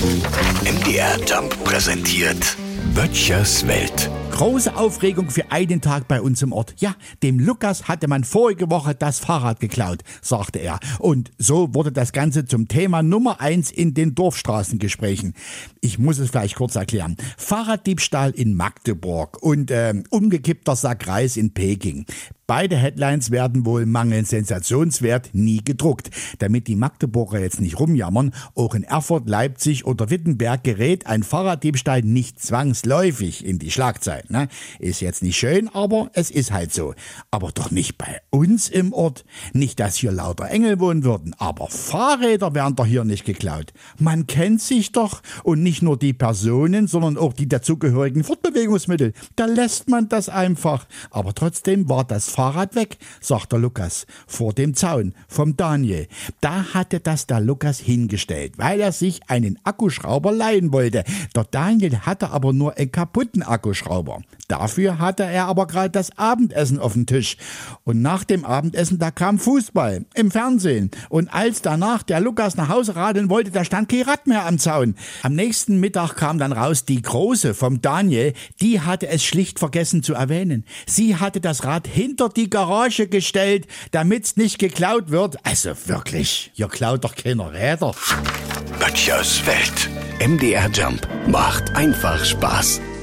MDR Jump präsentiert Böttchers Welt. Große Aufregung für einen Tag bei uns im Ort. Ja, dem Lukas hatte man vorige Woche das Fahrrad geklaut, sagte er. Und so wurde das Ganze zum Thema Nummer 1 in den Dorfstraßengesprächen. Ich muss es vielleicht kurz erklären. Fahrraddiebstahl in Magdeburg und umgekippter Sack Reis in Peking. Beide Headlines werden wohl mangels Sensationswert nie gedruckt. Damit die Magdeburger jetzt nicht rumjammern, auch in Erfurt, Leipzig oder Wittenberg gerät ein Fahrraddiebstahl nicht zwangsläufig in die Schlagzeilen. Ne? Ist jetzt nicht schön, aber es ist halt so. Aber doch nicht bei uns im Ort. Nicht, dass hier lauter Engel wohnen würden, aber Fahrräder werden doch hier nicht geklaut. Man kennt sich doch und nicht nur die Personen, sondern auch die dazugehörigen Fortbewegungsmittel. Da lässt man das einfach. Aber trotzdem war das Fahrrad weg, sagt der Lukas, vor dem Zaun vom Daniel. Da hatte das der Lukas hingestellt, weil er sich einen Akkuschrauber leihen wollte. Der Daniel hatte aber nur einen kaputten Akkuschrauber. Dafür hatte er aber gerade das Abendessen auf dem Tisch. Und nach dem Abendessen, da kam Fußball im Fernsehen. Und als danach der Lukas nach Hause radeln wollte, da stand kein Rad mehr am Zaun. Am nächsten Mittag kam dann raus, die Große vom Daniel, die hatte es schlicht vergessen zu erwähnen. Sie hatte das Rad hinter die Garage gestellt, damit's nicht geklaut wird. Also wirklich, hier klaut doch keiner Räder. Böttchers Welt. MDR Jump macht einfach Spaß.